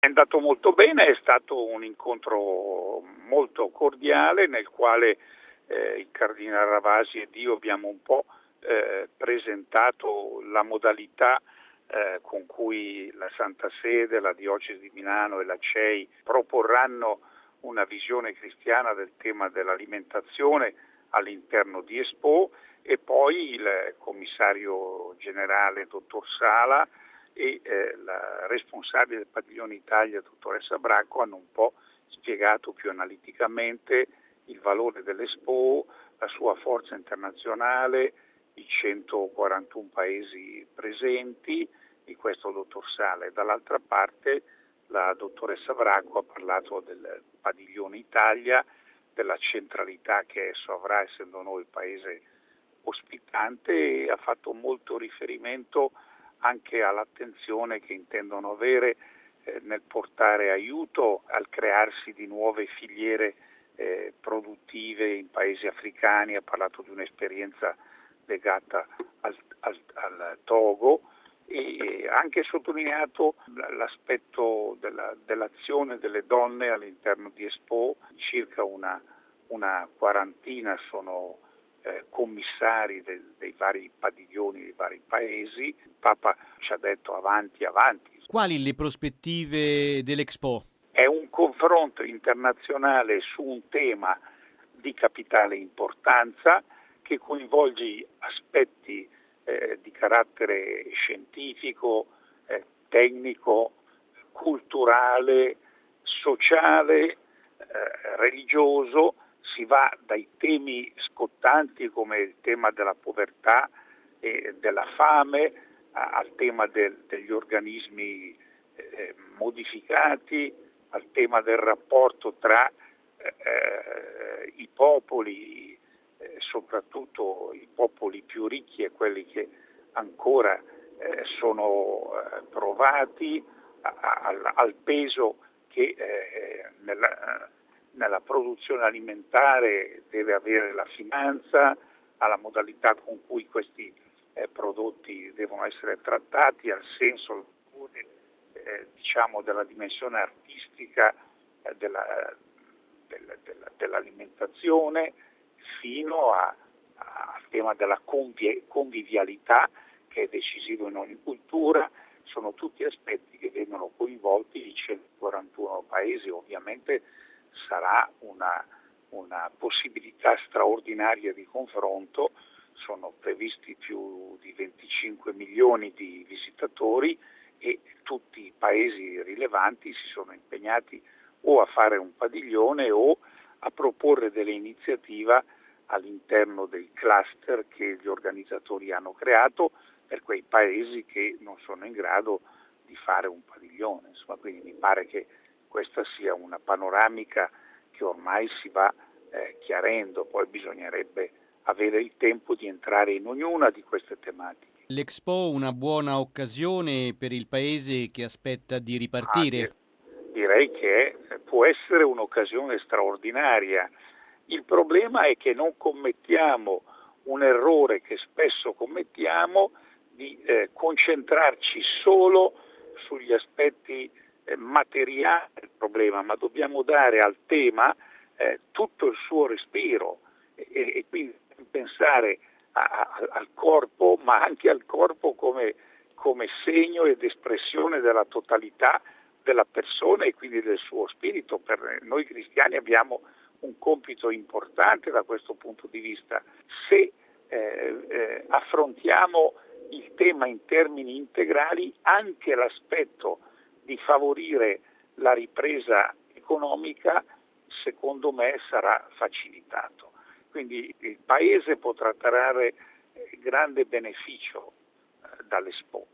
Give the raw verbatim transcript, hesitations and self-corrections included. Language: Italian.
andato molto bene, è stato un incontro molto cordiale nel quale eh, il Cardinale Ravasi ed io abbiamo un po' eh, presentato la modalità eh, con cui la Santa Sede, la Diocesi di Milano e la C E I proporranno una visione cristiana del tema dell'alimentazione all'interno di Expo, e poi il commissario generale dottor Sala e eh, la responsabile del Padiglione Italia, dottoressa Bracco, hanno un po' spiegato più analiticamente il valore dell'Expo, la sua forza internazionale, i centoquarantuno paesi presenti, di questo dottor Sala, e dall'altra parte la dottoressa Bracco ha parlato del Padiglione Italia, della centralità che esso avrà essendo noi il paese ospitante, e ha fatto molto riferimento anche all'attenzione che intendono avere eh, nel portare aiuto al crearsi di nuove filiere eh, produttive in paesi africani. Ha parlato di un'esperienza legata al, al, al Togo, e ha anche sottolineato l'aspetto della, dell'azione delle donne all'interno di Expo. Circa una, una quarantina sono eh, commissari del, dei vari padiglioni dei vari paesi. Il Papa ci ha detto avanti, avanti. Quali le prospettive dell'Expo? È un confronto internazionale su un tema di capitale importanza che coinvolge aspetti Eh, di carattere scientifico, eh, tecnico, culturale, sociale, eh, religioso. Si va dai temi scottanti come il tema della povertà e della fame a, al tema del, degli organismi eh, modificati, al tema del rapporto tra eh, i popoli, Eh, soprattutto i popoli più ricchi e quelli che ancora eh, sono eh, provati a, a, al, al peso che eh, nella, nella produzione alimentare deve avere la finanza, alla modalità con cui questi eh, prodotti devono essere trattati, al senso eh, diciamo della dimensione artistica eh, della, della, della, dell'alimentazione, fino a, a, al tema della convi- convivialità, che è decisivo in ogni cultura. Sono tutti aspetti che vengono coinvolti in centoquarantuno paesi. Ovviamente sarà una, una possibilità straordinaria di confronto. Sono previsti più di venticinque milioni di visitatori e tutti i paesi rilevanti si sono impegnati o a fare un padiglione o a proporre delle iniziative all'interno dei cluster che gli organizzatori hanno creato per quei paesi che non sono in grado di fare un padiglione. Insomma, quindi mi pare che questa sia una panoramica che ormai si va eh, chiarendo. Poi bisognerebbe avere il tempo di entrare in ognuna di queste tematiche. L'Expo una buona occasione per il paese che aspetta di ripartire? Ah, direi che può essere un'occasione straordinaria. Il problema è che non commettiamo un errore che spesso commettiamo di eh, concentrarci solo sugli aspetti eh, materiali del problema, ma dobbiamo dare al tema eh, tutto il suo respiro e, e quindi pensare a, a, al corpo, ma anche al corpo come, come segno ed espressione della totalità della persona e quindi del suo spirito. Per noi cristiani abbiamo un compito importante da questo punto di vista. Se eh, eh, affrontiamo il tema in termini integrali, anche l'aspetto di favorire la ripresa economica, secondo me, sarà facilitato. Quindi il Paese potrà trarre grande beneficio eh, dall'Expo.